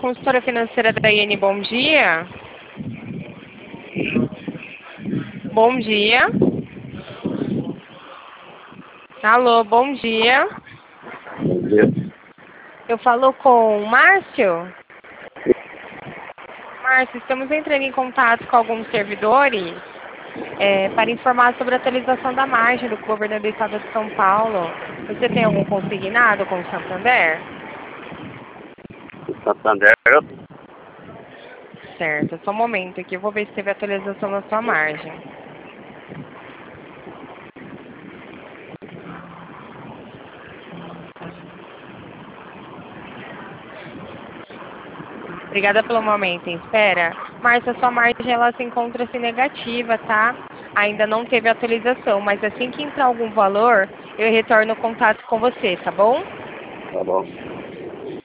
consultora financeira da IN, bom dia. Bom dia. Alô, bom dia. Bom dia. Eu falo com o Márcio? Márcio, estamos entrando em contato com alguns servidores para informar sobre a atualização da margem do governo do estado de São Paulo. Você tem algum consignado com o Santander? Santander, Certo, só um momento aqui, eu vou ver se teve atualização na sua margem. Obrigada pelo momento em espera. Márcia, sua margem ela se encontra-se negativa, tá? Ainda não teve atualização, mas assim que entrar algum valor, eu retorno o contato com você, tá bom? tá bom.